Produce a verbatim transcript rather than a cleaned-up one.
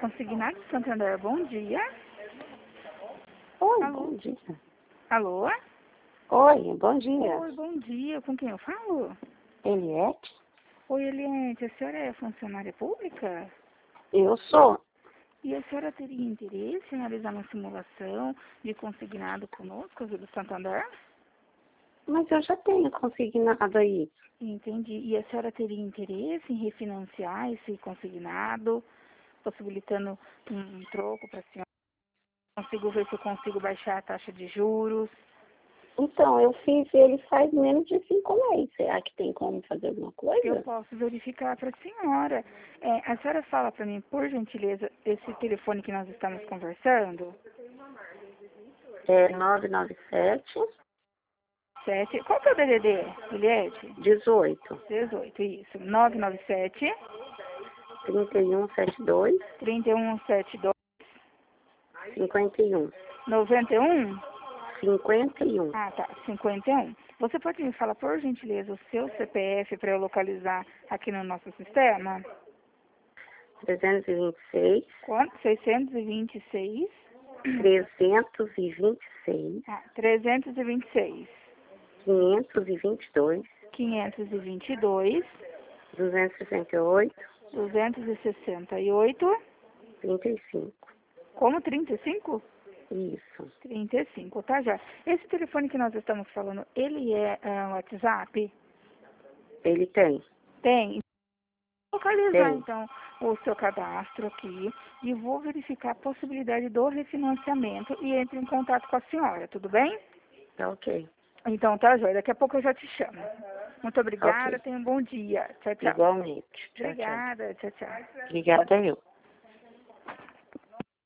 Consignado Santander, bom dia. Oi, Alô? bom dia. Alô? Oi, bom dia. Oi, bom dia. Com quem eu falo? Eliette? Oi, Eliette, a senhora é funcionária pública? Eu sou. E a senhora teria interesse em realizar uma simulação de consignado conosco, do Santander? Mas eu já tenho consignado aí. Entendi. E a senhora teria interesse em refinanciar esse consignado, possibilitando um, um troco para a senhora? Consigo ver se eu consigo baixar a taxa de juros. Então, eu fiz ele faz menos de cinco meses. Será que tem como fazer alguma coisa? Eu posso verificar para a senhora. É, a senhora fala para mim, por gentileza, esse telefone que nós estamos conversando? É nove nove sete, Sete. Qual que é o D D D, Eliette? dezoito, dezoito, isso. nove nove sete, trinta e um, setenta e dois, trinta e um, setenta e dois, cinquenta e um. noventa e um? cinquenta e um. Ah, tá. cinquenta e um. Você pode me falar, por gentileza, o seu C P F para eu localizar aqui no nosso sistema? trezentos e vinte e seis, Quanto? seiscentos e vinte e seis. trezentos e vinte e seis, Ah, trezentos e vinte e seis. quinhentos e vinte e dois, quinhentos e vinte e dois. duzentos e sessenta e oito, duzentos e sessenta e oito. trinta e cinco. Como trinta e cinco? Isso. trinta e cinco, tá já. Esse telefone que nós estamos falando, ele é uh, WhatsApp? Ele tem. Tem. Vou localizar, Tem. então, o seu cadastro aqui e vou verificar a possibilidade do refinanciamento e entre em contato com a senhora, tudo bem? Tá ok. Então, tá, Joia. Daqui a pouco eu já te chamo. Muito obrigada, Ok. tenha um bom dia. Tchau, tchau. Igualmente. Tchau, tchau. Obrigada, tchau, tchau. Obrigada eu.